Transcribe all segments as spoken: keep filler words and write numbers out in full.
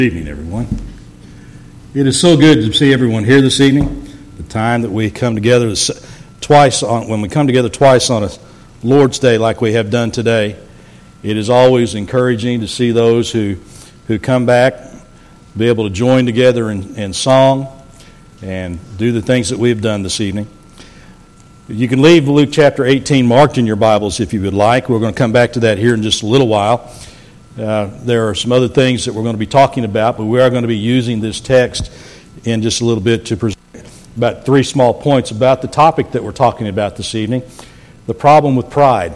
Good evening, everyone. It is so good to see everyone here this evening. The time that we come together twice on, when we come together twice on a Lord's Day like we have done today, it is always encouraging to see those who, who come back, be able to join together in, in song and do the things that we have done this evening. You can leave Luke chapter eighteen marked in your Bibles if you would like. We're going to come back to that here in just a little while. Uh, there are some other things that we're going to be talking about, but we are going to be using this text in just a little bit to present about three small points about the topic that we're talking about this evening, the problem with pride.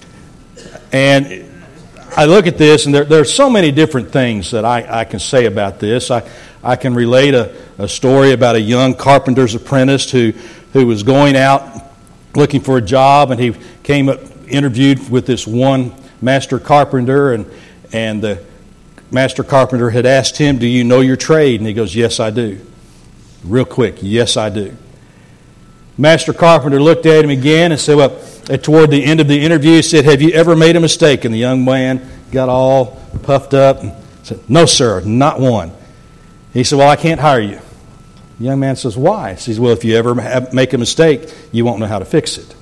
And I look at this, and there, there are so many different things that I, I can say about this. I, I can relate a, a story about a young carpenter's apprentice who, who was going out looking for a job, and he came up, interviewed with this one master carpenter, and And the master carpenter had asked him, "Do you know your trade?" And he goes, "Yes, I do." Real quick, "Yes, I do." Master carpenter looked at him again and said, well, toward the end of the interview, he said, "Have you ever made a mistake?" And the young man got all puffed up and said, "No, sir, not one." He said, "Well, I can't hire you." The young man says, "Why?" He says, "Well, if you ever have, make a mistake, you won't know how to fix it."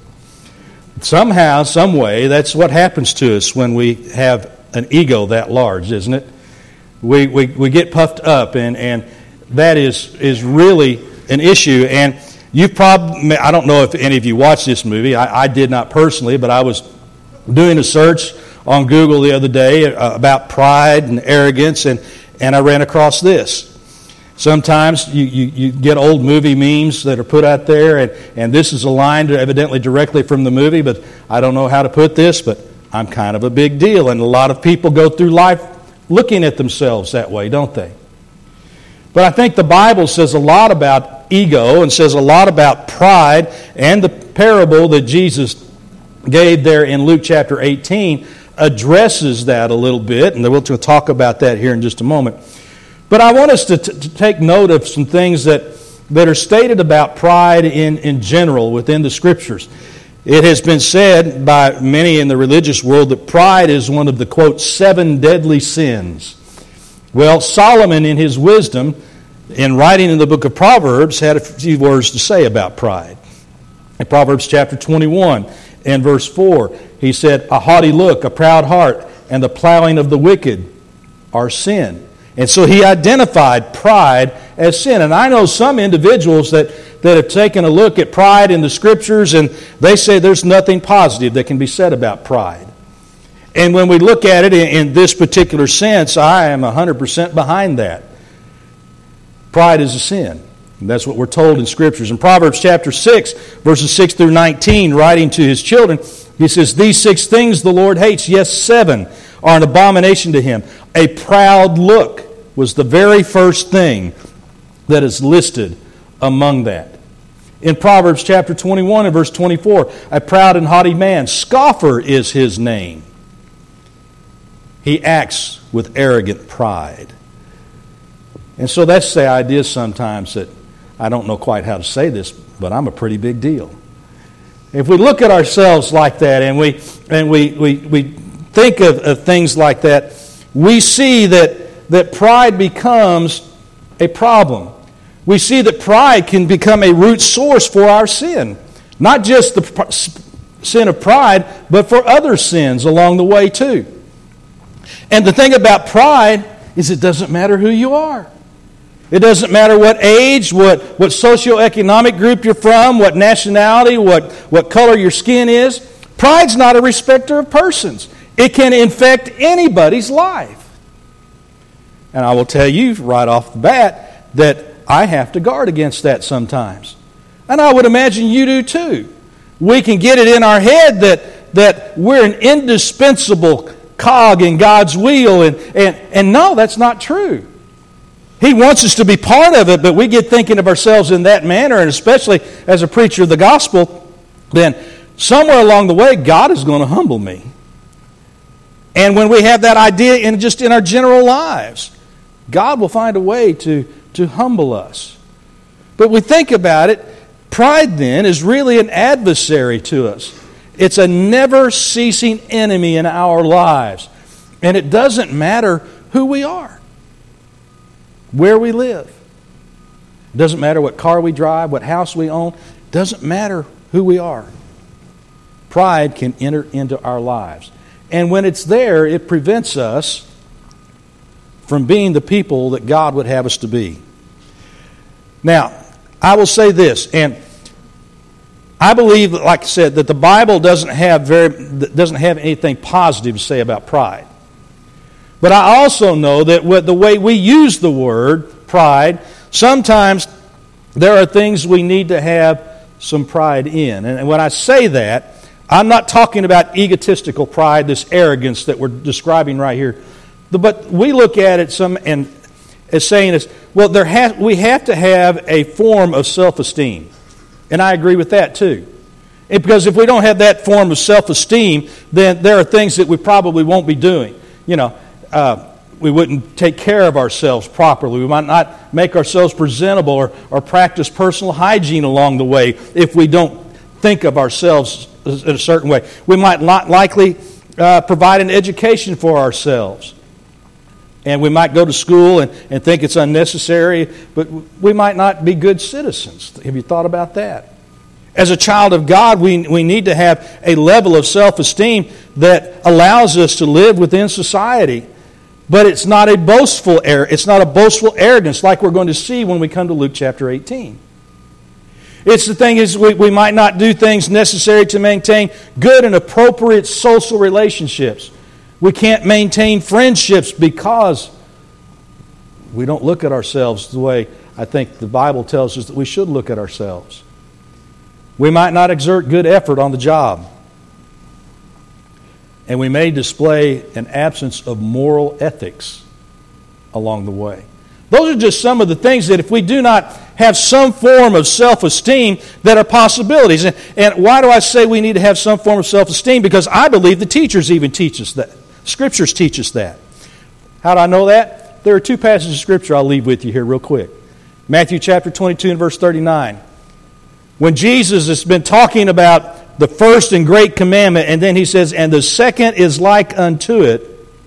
Somehow, some way, that's what happens to us when we have an ego that large, isn't it? We we, we get puffed up, and, and that is is really an issue. And you've probably, I don't know if any of you watched this movie. I, I did not personally, but I was doing a search on Google the other day about pride and arrogance, and, and I ran across this. Sometimes you, you, you get old movie memes that are put out there, and, and this is a line evidently directly from the movie, but I don't know how to put this, but I'm kind of a big deal. And a lot of people go through life looking at themselves that way, don't they? But I think the Bible says a lot about ego and says a lot about pride, and the parable that Jesus gave there in Luke chapter eighteen addresses that a little bit, and we'll talk about that here in just a moment. But I want us to, t- to take note of some things that, that are stated about pride in, in general within the Scriptures. It has been said by many in the religious world that pride is one of the, quote, seven deadly sins. Well, Solomon, in his wisdom, in writing in the book of Proverbs, had a few words to say about pride. In Proverbs chapter twenty-one and verse four, he said, "A haughty look, a proud heart, and the plowing of the wicked are sin." And so he identified pride as sin. And I know some individuals that, that have taken a look at pride in the Scriptures, and they say there's nothing positive that can be said about pride. And when we look at it in, in this particular sense, I am one hundred percent behind that. Pride is a sin. And that's what we're told in Scriptures. In Proverbs chapter six, verses six through nineteen, writing to his children, he says, "These six things the Lord hates, yes, seven, are an abomination to him. A proud look was the very first thing that is listed among that." In Proverbs chapter twenty-one and verse twenty-four, "A proud and haughty man, scoffer is his name. He acts with arrogant pride." And so that's the idea sometimes that I don't know quite how to say this, but I'm a pretty big deal. If we look at ourselves like that, and we and we we, we think of, of things like that, we see that that pride becomes a problem. We see that pride can become a root source for our sin. Not just the pr- sin of pride, but for other sins along the way too. And the thing about pride is it doesn't matter who you are. It doesn't matter what age, what, what socioeconomic group you're from, what nationality, what, what color your skin is. Pride's not a respecter of persons. It can infect anybody's life. And I will tell you right off the bat that I have to guard against that sometimes. And I would imagine you do too. We can get it in our head that, that we're an indispensable cog in God's wheel. And, and, and no, that's not true. He wants us to be part of it, but we get thinking of ourselves in that manner, and especially as a preacher of the gospel, then somewhere along the way, God is going to humble me. And when we have that idea in just in our general lives, God will find a way to, to humble us. But we think about it, pride then is really an adversary to us. It's a never-ceasing enemy in our lives. And it doesn't matter who we are. where we live. It doesn't matter what car we drive, what house we own. It doesn't matter who we are. Pride can enter into our lives. And when it's there, it prevents us from being the people that God would have us to be. Now, I will say this, and I believe, like I said, that the Bible doesn't have very doesn't have anything positive to say about pride. But I also know that with the way we use the word pride, sometimes there are things we need to have some pride in. And when I say that, I'm not talking about egotistical pride, this arrogance that we're describing right here. But we look at it some and as saying this, well, there has, we have to have a form of self-esteem. And I agree with that too. And because if we don't have that form of self-esteem, then there are things that we probably won't be doing. You know, uh, we wouldn't take care of ourselves properly. We might not make ourselves presentable or, or practice personal hygiene along the way if we don't think of ourselves in a certain way. We might not likely uh, provide an education for ourselves. And we might go to school and, and think it's unnecessary, but we might not be good citizens. Have you thought about that? As a child of God, we, we need to have a level of self-esteem that allows us to live within society. But it's not a boastful it's not a boastful arrogance like we're going to see when we come to Luke chapter eighteen. It's the thing is we, we might not do things necessary to maintain good and appropriate social relationships. We can't maintain friendships because we don't look at ourselves the way I think the Bible tells us that we should look at ourselves. We might not exert good effort on the job. And we may display an absence of moral ethics along the way. Those are just some of the things that if we do not have some form of self-esteem that are possibilities. And, and why do I say we need to have some form of self-esteem? Because I believe the teachers even teach us that. Scriptures teach us that. How do I know that? There are two passages of Scripture I'll leave with you here real quick. Matthew chapter twenty-two and verse thirty-nine. When Jesus has been talking about the first and great commandment, and then he says, and the second is like unto it,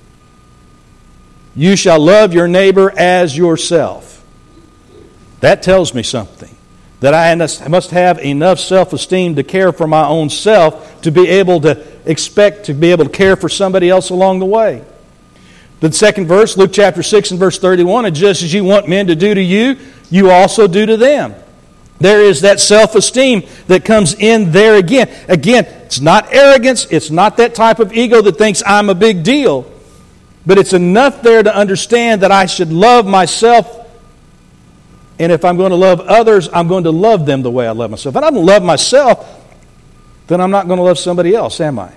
you shall love your neighbor as yourself. That tells me something. That I must have enough self-esteem to care for my own self to be able to expect to be able to care for somebody else along the way. The second verse, Luke chapter six and verse thirty-one, and just as you want men to do to you, you also do to them. There is that self-esteem that comes in there again. Again, it's not arrogance. It's not that type of ego that thinks I'm a big deal. But it's enough there to understand that I should love myself. And if I'm going to love others, I'm going to love them the way I love myself. If I don't love myself, then I'm not going to love somebody else, am I?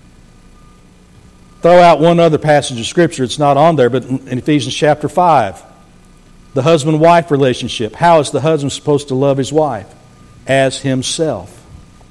Throw out one other passage of Scripture. It's not on there, but in Ephesians chapter five. The husband-wife relationship. How is the husband supposed to love his wife? As himself.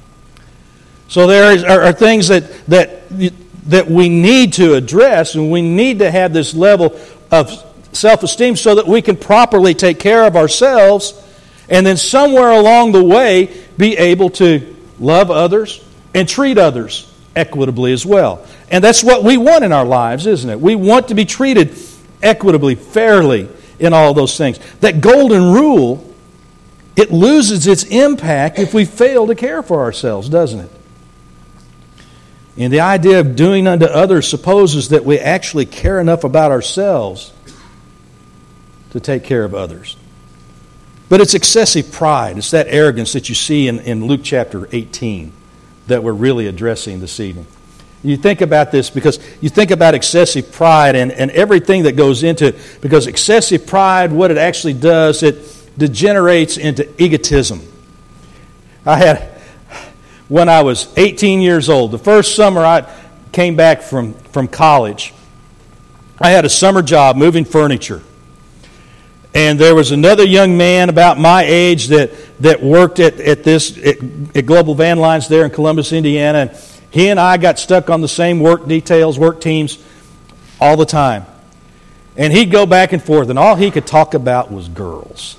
So there is, are, are things that, that, that we need to address, and we need to have this level of self-esteem so that we can properly take care of ourselves, and then somewhere along the way be able to love others and treat others equitably as well. And that's what we want in our lives, isn't it? We want to be treated equitably, fairly, in all those things. That golden rule, it loses its impact if we fail to care for ourselves, doesn't it? And the idea of doing unto others supposes that we actually care enough about ourselves to take care of others. But it's excessive pride. It's that arrogance that you see in, in Luke chapter eighteen that we're really addressing this evening. You think about this because you think about excessive pride and, and everything that goes into it. Because excessive pride, what it actually does, it degenerates into egotism. I had, when I was eighteen years old, the first summer I came back from, from college, I had a summer job moving furniture. And there was another young man about my age that, that worked at, at this at, at Global Van Lines there in Columbus, Indiana. And he and I got stuck on the same work details, work teams all the time. And he'd go back and forth, and all he could talk about was girls.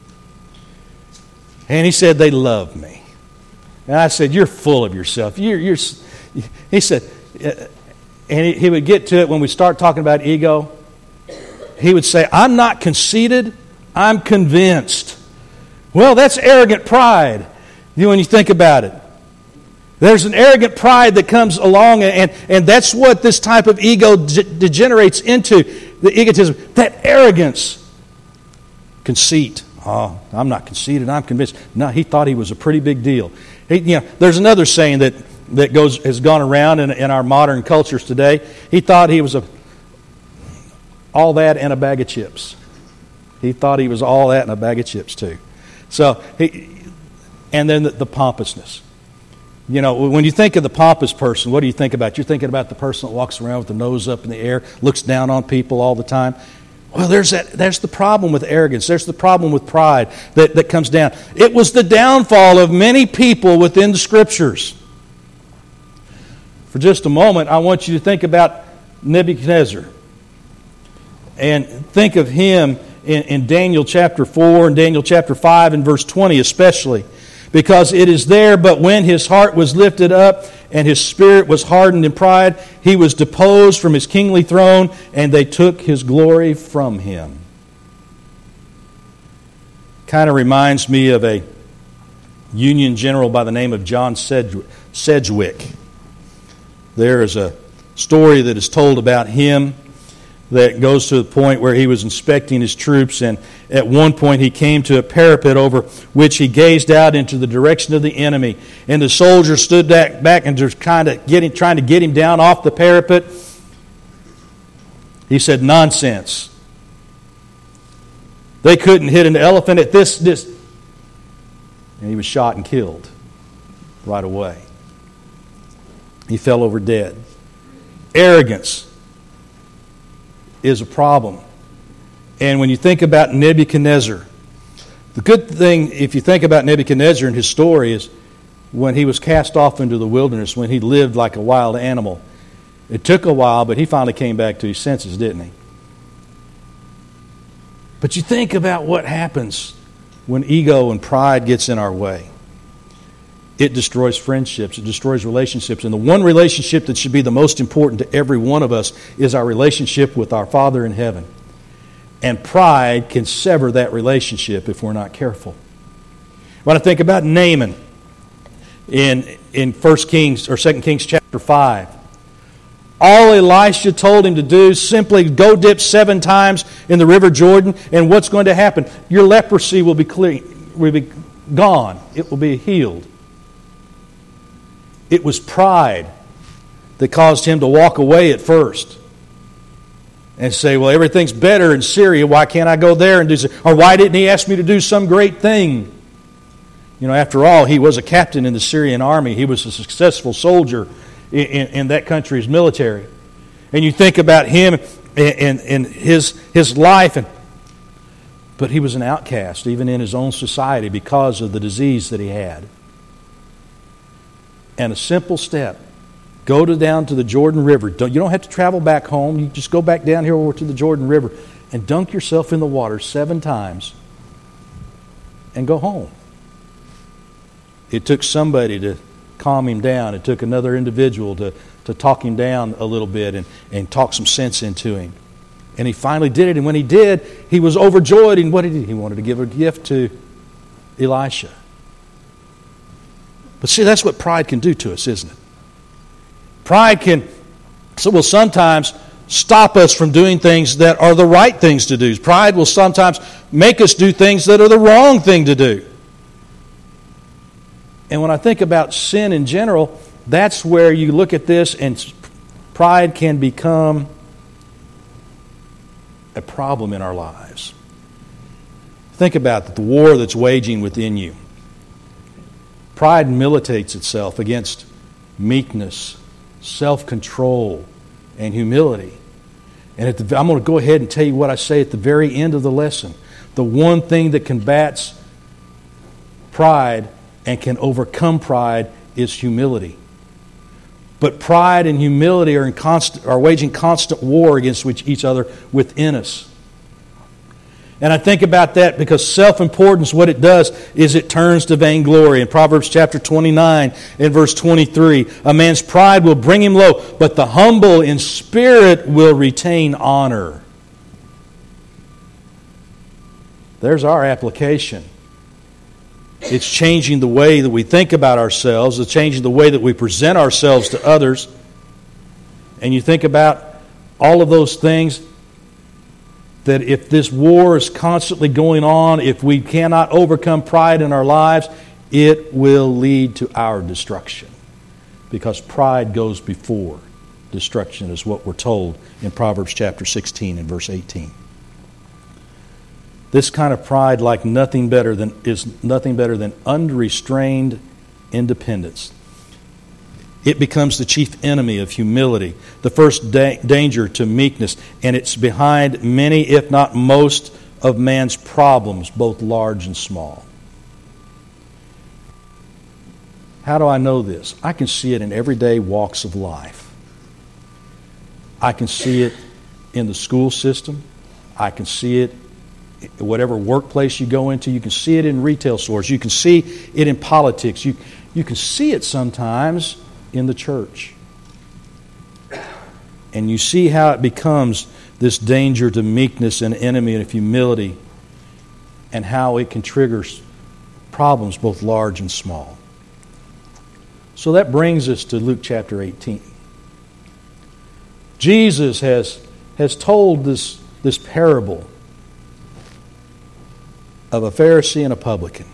And he said, they love me. And I said, you're full of yourself. You're, you're, he said, and he, he would get to it when we start talking about ego. he would say, I'm not conceited, I'm convinced. Well, that's arrogant pride, you know, when you think about it. There's an arrogant pride that comes along, and, and that's what this type of ego de- degenerates into, the egotism, that arrogance. Conceit. Oh, I'm not conceited, I'm convinced. No, he thought he was a pretty big deal. He, you know, there's another saying that, that goes has gone around in, in our modern cultures today. He thought he was a all that and a bag of chips. He thought he was all that and a bag of chips too. So, he, and then the, the pompousness. You know, when you think of the pompous person, what do you think about? You're thinking about the person that walks around with the nose up in the air, looks down on people all the time. Well, there's that. There's the problem with arrogance. There's the problem with pride that, that comes down. It was the downfall of many people within the Scriptures. For just a moment, I want you to think about Nebuchadnezzar. And think of him in, in Daniel chapter four and Daniel chapter five and verse twenty especially. Because it is there, but when his heart was lifted up and his spirit was hardened in pride, he was deposed from his kingly throne, and they took his glory from him. Kind of reminds me of a Union general by the name of John Sedgwick. There is a story that is told about him that goes to the point where he was inspecting his troops, and at one point he came to a parapet over which he gazed out into the direction of the enemy, and the soldiers stood back, back and just kind of getting, trying to get him down off the parapet. He said, "Nonsense. They couldn't hit an elephant at this this," and he was shot and killed right away. He fell over dead. Arrogance is a problem. And when you think about Nebuchadnezzar, the good thing, if you think about Nebuchadnezzar and his story, is when he was cast off into the wilderness, when he lived like a wild animal. It took a while, but he finally came back to his senses, didn't he? But you think about what happens when ego and pride gets in our way. It destroys friendships. It destroys relationships. And the one relationship that should be the most important to every one of us is our relationship with our Father in heaven. And pride can sever that relationship if we're not careful. When I think about Naaman in, in First Kings or Second Kings chapter five, all Elisha told him to do is simply go dip seven times in the river Jordan, and what's going to happen? Your leprosy will be clean, will be gone. It will be healed. It was pride that caused him to walk away at first and say, well, everything's better in Syria. Why can't I go there and do something? Or why didn't he ask me to do some great thing? You know, after all, he was a captain in the Syrian army. He was a successful soldier in, in, in that country's military. And you think about him and, and, and his, his life. And, but he was an outcast, even in his own society, because of the disease that he had. And a simple step, go to down to the Jordan River. Don't, you don't have to travel back home. You just go back down here over to the Jordan River and dunk yourself in the water seven times and go home. It took somebody to calm him down. It took another individual to, to talk him down a little bit and, and talk some sense into him. And he finally did it. And when he did, he was overjoyed. And what did he do? He wanted to give a gift to Elisha. But see, that's what pride can do to us, isn't it? Pride can, so will sometimes stop us from doing things that are the right things to do. Pride will sometimes make us do things that are the wrong thing to do. And when I think about sin in general, that's where you look at this and pride can become a problem in our lives. Think about the war that's waging within you. Pride militates itself against meekness, self-control, and humility. And at the, I'm going to go ahead and tell you what I say at the very end of the lesson. The one thing that combats pride and can overcome pride is humility. But pride and humility are, in constant, are waging constant war against which each other within us. And I think about that because self-importance, what it does is it turns to vainglory. In Proverbs chapter twenty-nine and verse twenty-three, a man's pride will bring him low, but the humble in spirit will retain honor. There's our application. It's changing the way that we think about ourselves. It's changing the way that we present ourselves to others. And you think about all of those things, that if this war is constantly going on, if we cannot overcome pride in our lives, it will lead to our destruction. Because pride goes before destruction, is what we're told in Proverbs chapter sixteen and verse eighteen. This kind of pride, like nothing better than, is nothing better than unrestrained independence. It becomes the chief enemy of humility, the first da- danger to meekness, and it's behind many, if not most, of man's problems, both large and small. How do I know this? I can see it in everyday walks of life. I can see it in the school system. I can see it in whatever workplace you go into. You can see it in retail stores. You can see it in politics. You, you can see it sometimes in the church. And you see how it becomes this danger to meekness and enemy of humility, and how it can trigger problems both large and small. So that brings us to Luke chapter eighteen. Jesus has, has told this, this parable of a Pharisee and a publican.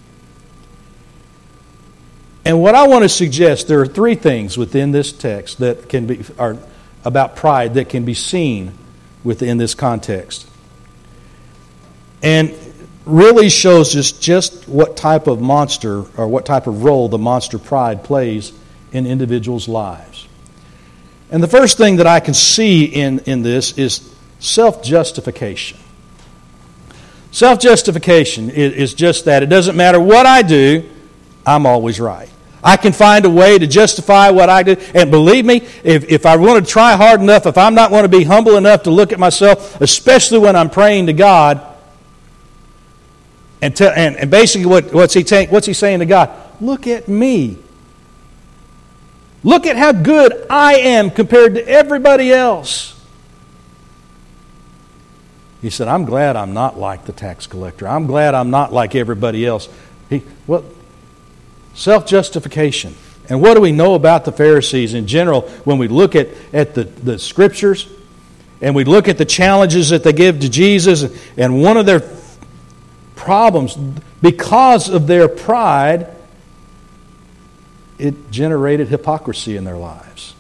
And what I want to suggest, there are three things within this text that can be are about pride that can be seen within this context. And really shows us just what type of monster or what type of role the monster pride plays in individuals' lives. And the first thing that I can see in, in this is self-justification. Self-justification is, is just that. It doesn't matter what I do, I'm always right. I can find a way to justify what I do. And believe me, if, if I want to try hard enough, if I'm not going to be humble enough to look at myself, especially when I'm praying to God, and, tell, and, and basically what, what's, he ta- what's he saying to God? Look at me. Look at how good I am compared to everybody else. He said, I'm glad I'm not like the tax collector. I'm glad I'm not like everybody else. He, well, self-justification. And what do we know about the Pharisees in general when we look at, at the, the Scriptures and we look at the challenges that they give to Jesus, and one of their problems, because of their pride, it generated hypocrisy in their lives.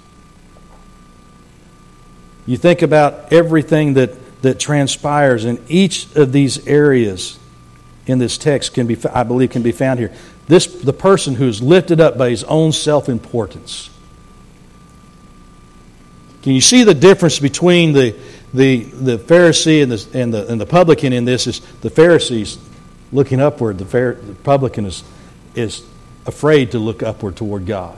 You think about everything that, that transpires in each of these areas in this text can be, I believe, can be found here. This, the person who is lifted up by his own self-importance. Can you see the difference between the the, the Pharisee and the, and the and the publican in this? Is the Pharisee's looking upward, the, Phar- the publican is is afraid to look upward toward God.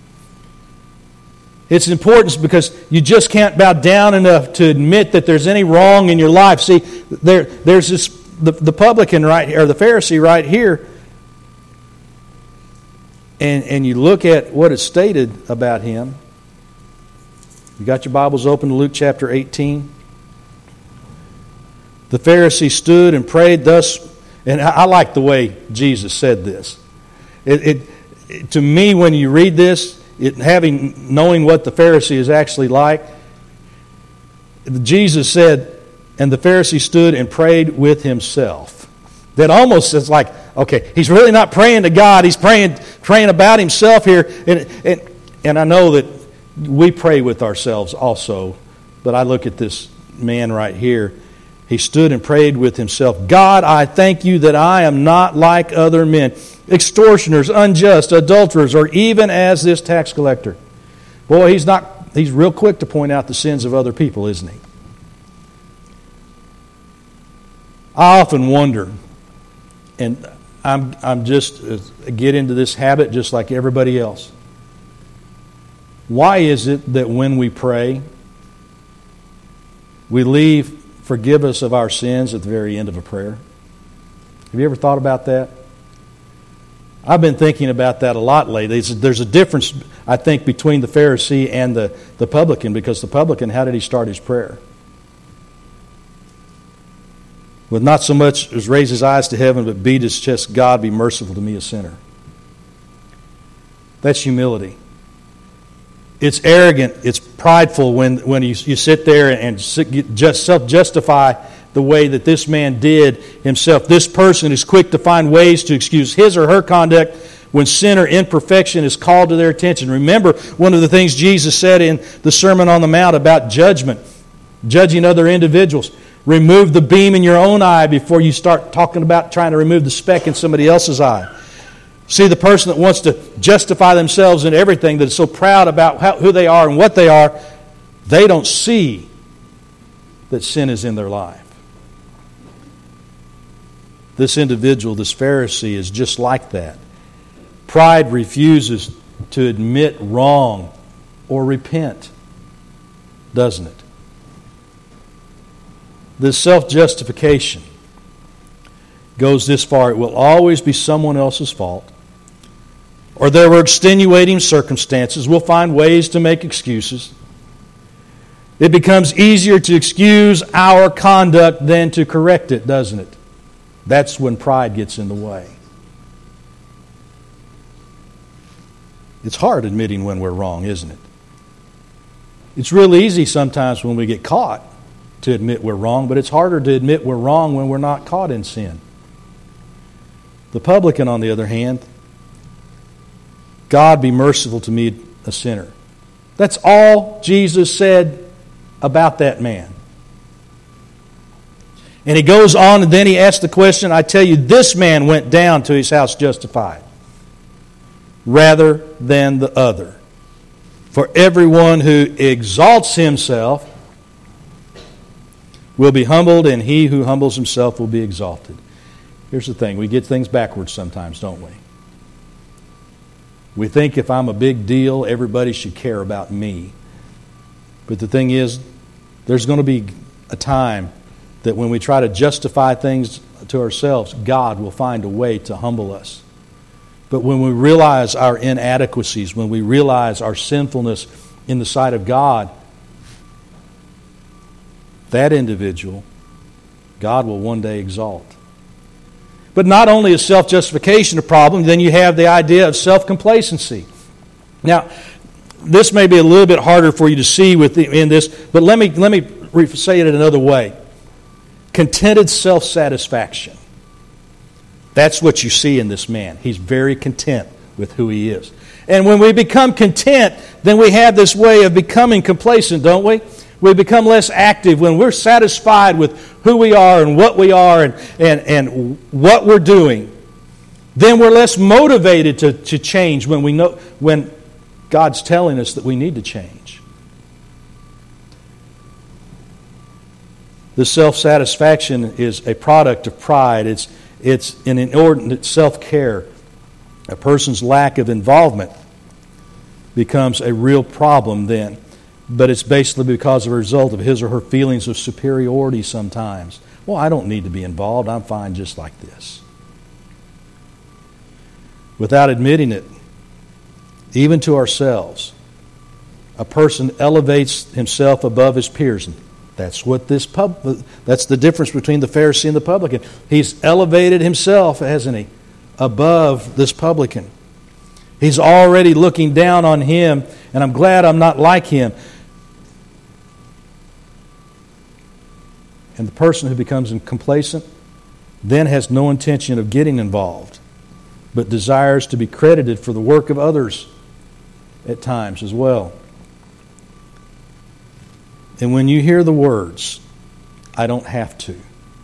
It's important because you just can't bow down enough to admit that there's any wrong in your life. See, there there's this the, the publican right here, or the Pharisee right here. And, and you look at what is stated about him. You got your Bibles open to Luke chapter eighteen. The Pharisee stood and prayed thus, and I, I like the way Jesus said this. It, it, it to me, when you read this, it, having knowing what the Pharisee is actually like, Jesus said, and the Pharisee stood and prayed with himself. That almost is like, okay, he's really not praying to God. He's praying praying about himself here. And, and, and I know that we pray with ourselves also. But I look at this man right here. He stood and prayed with himself. God, I thank you that I am not like other men, extortioners, unjust, adulterers, or even as this tax collector. Boy, he's not. He's real quick to point out the sins of other people, isn't he? I often wonder, and I'm I'm just uh, get into this habit just like everybody else. Why is it that when we pray, we leave forgive us of our sins at the very end of a prayer? Have you ever thought about that? I've been thinking about that a lot lately. There's a difference, I think, between the Pharisee and the, the publican, because the publican, how did he start his prayer? with not so much as raise his eyes to heaven, but beat his chest, God, be merciful to me, a sinner. That's humility. It's arrogant, it's prideful when, when you, you sit there and just self-justify the way that this man did himself. This person is quick to find ways to excuse his or her conduct when sin or imperfection is called to their attention. Remember one of the things Jesus said in the Sermon on the Mount about judgment, judging other individuals. Remove the beam in your own eye before you start talking about trying to remove the speck in somebody else's eye. See, the person that wants to justify themselves in everything, that is so proud about how, who they are and what they are, they don't see that sin is in their life. This individual, this Pharisee, is just like that. Pride refuses to admit wrong or repent, doesn't it? This self-justification goes this far. It will always be someone else's fault, or there were extenuating circumstances. We'll find ways to make excuses. It becomes easier to excuse our conduct than to correct it, doesn't it? That's when pride gets in the way. It's hard admitting when we're wrong, isn't it? It's real easy sometimes when we get caught to admit we're wrong, but it's harder to admit we're wrong when we're not caught in sin. The publican, on the other hand, God, be merciful to me, a sinner. That's all Jesus said about that man. And he goes on, and then he asks the question, I tell you, this man went down to his house justified, rather than the other. For everyone who exalts himself will be humbled, and he who humbles himself will be exalted. Here's the thing, we get things backwards sometimes, don't we? We think if I'm a big deal, everybody should care about me. But the thing is, there's going to be a time that when we try to justify things to ourselves, God will find a way to humble us. But when we realize our inadequacies, when we realize our sinfulness in the sight of God, that individual, God will one day exalt. But not only is self-justification a problem, then you have the idea of self-complacency. Now, this may be a little bit harder for you to see within this, but let me let me say it another way. Contented self-satisfaction. That's what you see in this man. He's very content with who he is. And when we become content, then we have this way of becoming complacent, don't we? We become less active when we're satisfied with who we are and what we are and, and, and what we're doing. Then we're less motivated to, to change when we know when God's telling us that we need to change. This self-satisfaction is a product of pride. It's, it's an inordinate self-care. A person's lack of involvement becomes a real problem then. But it's basically because of a result of his or her feelings of superiority sometimes. Well, I don't need to be involved. I'm fine just like this. Without admitting it, even to ourselves, a person elevates himself above his peers. And that's what this pub. That's the difference between the Pharisee and the publican. He's elevated himself, hasn't he, above this publican. He's already looking down on him, and I'm glad I'm not like him. And the person who becomes complacent then has no intention of getting involved, but desires to be credited for the work of others at times as well. And when you hear the words, I don't have to,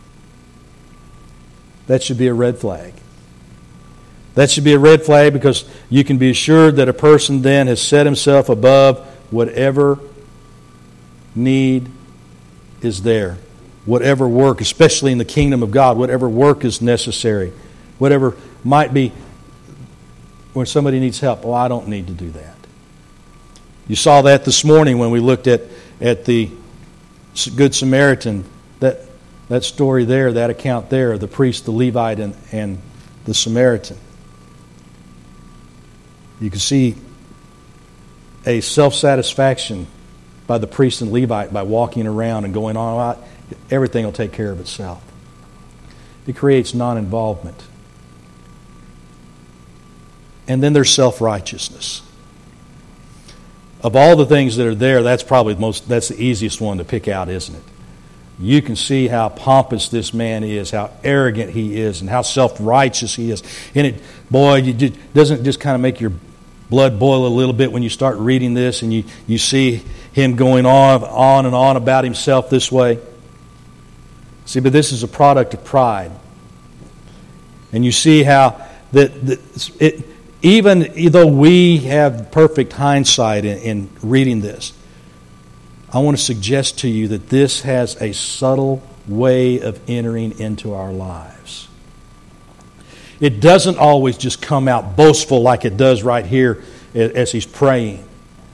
that should be a red flag. That should be a red flag because you can be assured that a person then has set himself above whatever need is there. Whatever work, especially in the kingdom of God, whatever work is necessary, whatever might be when somebody needs help. Oh, I don't need to do that. You saw that this morning when we looked at, at the Good Samaritan, that, that story there, that account there, the priest, the Levite, and, and the Samaritan. You can see a self-satisfaction by the priest and Levite by walking around and going on. Everything will take care of itself. It creates non-involvement. And then there's self-righteousness. Of all the things that are there, that's probably the most, that's the easiest one to pick out, isn't it? You can see how pompous this man is, how arrogant he is, and how self-righteous he is. And it, boy, you just, doesn't it just kind of make your blood boil a little bit when you start reading this and you, you see him going on, on and on about himself this way? See, but this is a product of pride. And you see how that, that it, even though we have perfect hindsight in, in reading this, I want to suggest to you that this has a subtle way of entering into our lives. It doesn't always just come out boastful like it does right here as he's praying.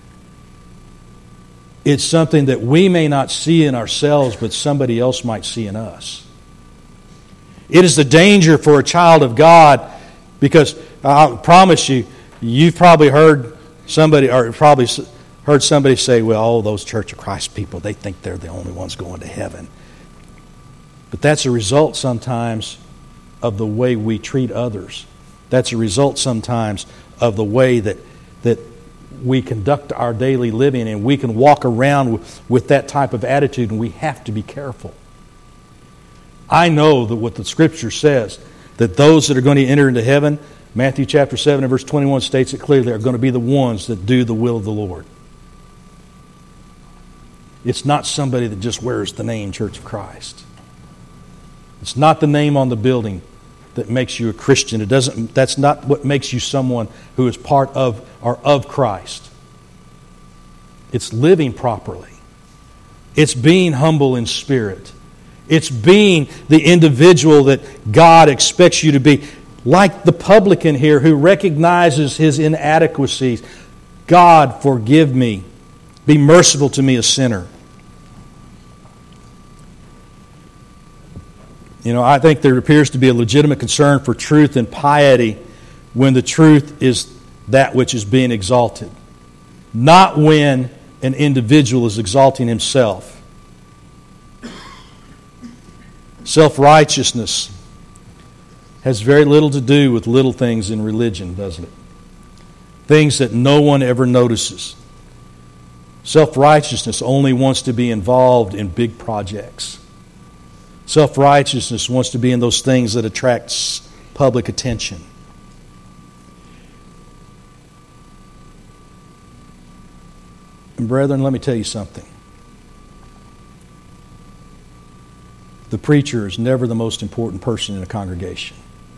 It's something that we may not see in ourselves, but somebody else might see in us. It is the danger for a child of God, because I promise you, you've probably heard somebody, or probably heard somebody say, well, oh, those Church of Christ people, they think they're the only ones going to heaven. But that's a result sometimes of the way we treat others. That's a result sometimes of the way that that we conduct our daily living, and we can walk around with, with that type of attitude, and we have to be careful. I know that what the Scripture says, that those that are going to enter into heaven, Matthew chapter seven and verse twenty-one states it clearly, are going to be the ones that do the will of the Lord. It's not somebody that just wears the name Church of Christ. It's not the name on the building that makes you a Christian. It doesn't. That's not what makes you someone who is part of or of Christ. It's living properly. It's being humble in spirit. It's being the individual that God expects you to be. Like the publican here who recognizes his inadequacies. God, forgive me. Be merciful to me, a sinner. You know, I think there appears to be a legitimate concern for truth and piety when the truth is that which is being exalted. Not when an individual is exalting himself. Self-righteousness has very little to do with little things in religion, doesn't it? Things that no one ever notices. Self-righteousness only wants to be involved in big projects. Self-righteousness wants to be in those things that attracts public attention. And brethren, let me tell you something. The preacher is never the most important person in a congregation.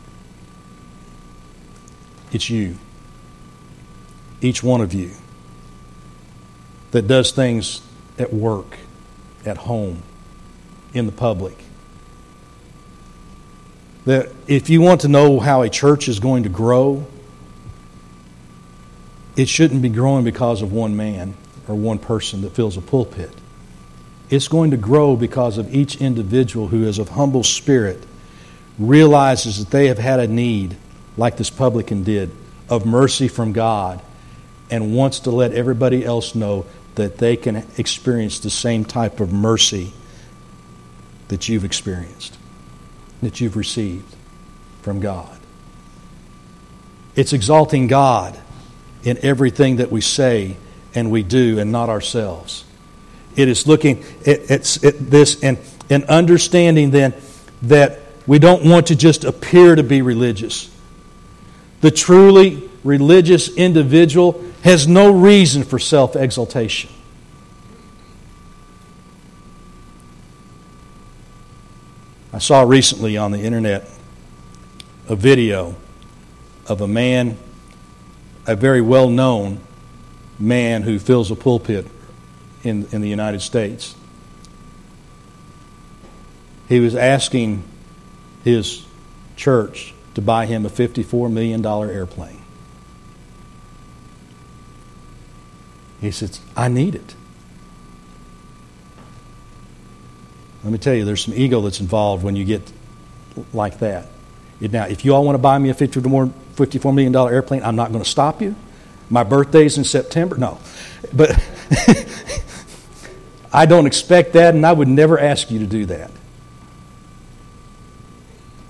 It's you. Each one of you that does things at work, at home, in the public. That if you want to know how a church is going to grow, it shouldn't be growing because of one man or one person that fills a pulpit. It's going to grow because of each individual who is of humble spirit, realizes that they have had a need, like this publican did, of mercy from God, and wants to let everybody else know that they can experience the same type of mercy that you've experienced, that you've received from God. It's exalting God in everything that we say and we do, and not ourselves. It is looking at, at, at this and, and understanding then that we don't want to just appear to be religious. The truly religious individual has no reason for self-exaltation. I saw recently on the internet a video of a man, a very well-known man who fills a pulpit in, in the United States. He was asking his church to buy him a fifty-four million dollars airplane. He says, I need it. Let me tell you, there's some ego that's involved when you get like that. Now, if you all want to buy me a fifty-four million dollars airplane, I'm not going to stop you. My birthday's in September. No. But I don't expect that, and I would never ask you to do that.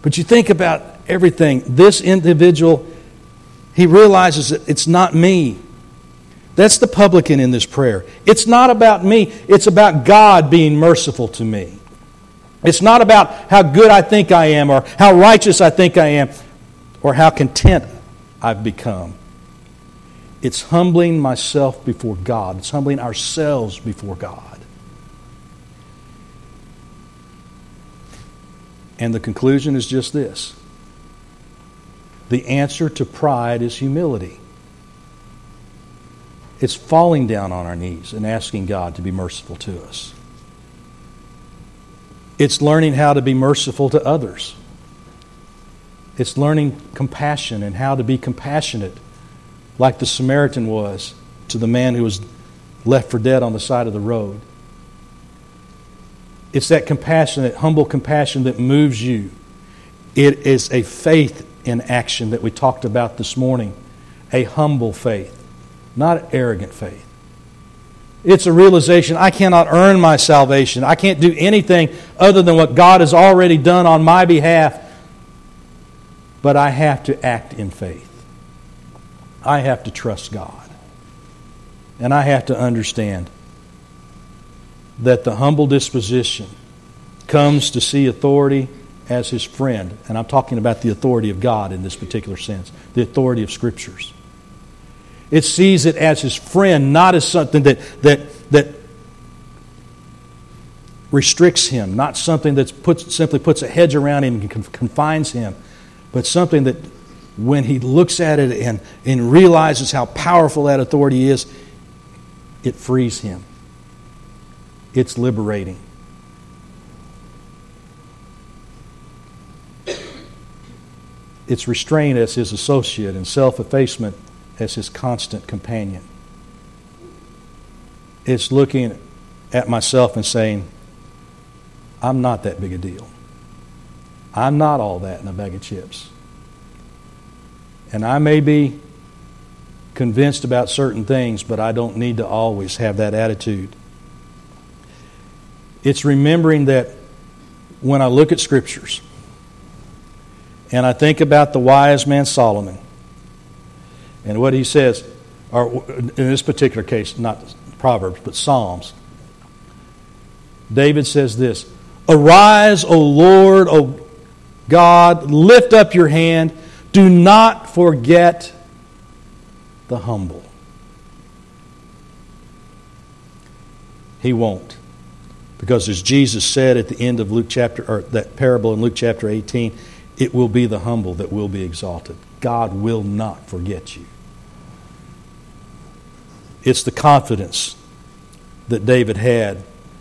But you think about everything. This individual, he realizes that it's not me. That's the publican in this prayer. It's not about me. It's about God being merciful to me. It's not about how good I think I am or how righteous I think I am or how content I've become. It's humbling myself before God. It's humbling ourselves before God. And the conclusion is just this. The answer to pride is humility. It's falling down on our knees and asking God to be merciful to us. It's learning how to be merciful to others. It's learning compassion and how to be compassionate, like the Samaritan was to the man who was left for dead on the side of the road. It's that compassionate, humble compassion that moves you. It is a faith in action that we talked about this morning. A humble faith, not arrogant faith. It's a realization I cannot earn my salvation. I can't do anything other than what God has already done on my behalf. But I have to act in faith. I have to trust God. And I have to understand that the humble disposition comes to see authority as his friend. And I'm talking about the authority of God in this particular sense, the authority of Scriptures. It sees it as his friend, not as something that that that restricts him, not something that puts, simply puts a hedge around him and confines him, but something that when he looks at it and, and realizes how powerful that authority is, it frees him. It's liberating. It's restraint as his associate and self-effacement as his constant companion. It's looking at myself and saying, I'm not that big a deal. I'm not all that in a bag of chips. And I may be convinced about certain things, but I don't need to always have that attitude. It's remembering that when I look at Scriptures and I think about the wise man Solomon and what he says, or in this particular case, not Proverbs, but Psalms, David says this, "Arise, O Lord, O God, lift up your hand. Do not forget the humble." He won't. Because as Jesus said at the end of Luke chapter, or that parable in Luke chapter eighteen, it will be the humble that will be exalted. God will not forget you. It's the confidence that David had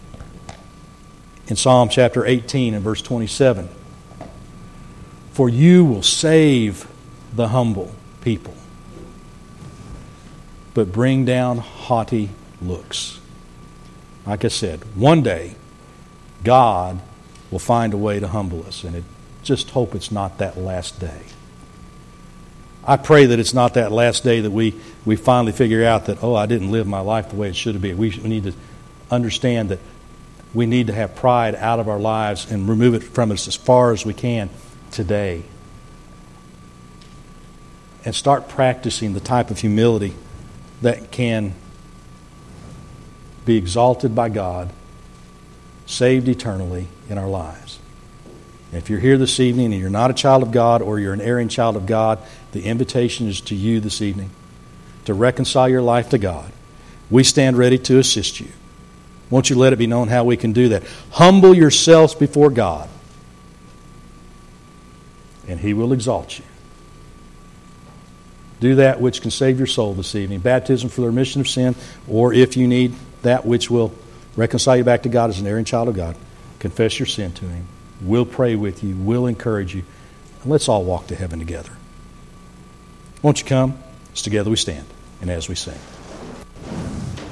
in Psalm chapter eighteen and verse twenty-seven. For you will save the humble people, but bring down haughty looks. Like I said, one day God will find a way to humble us, and it, just hope it's not that last day. I pray that it's not that last day that we, we finally figure out that, oh, I didn't live my life the way it should have been. We, we need to understand that we need to have pride out of our lives and remove it from us as far as we can today. And start practicing the type of humility that can be exalted by God, saved eternally in our lives. If you're here this evening and you're not a child of God or you're an erring child of God, the invitation is to you this evening to reconcile your life to God. We stand ready to assist you. Won't you let it be known how we can do that? Humble yourselves before God, and He will exalt you. Do that which can save your soul this evening. Baptism for the remission of sin, or if you need that which will reconcile you back to God as an erring child of God, confess your sin to Him. We'll pray with you. We'll encourage you. And let's all walk to heaven together. Won't you come? As together we stand and as we sing.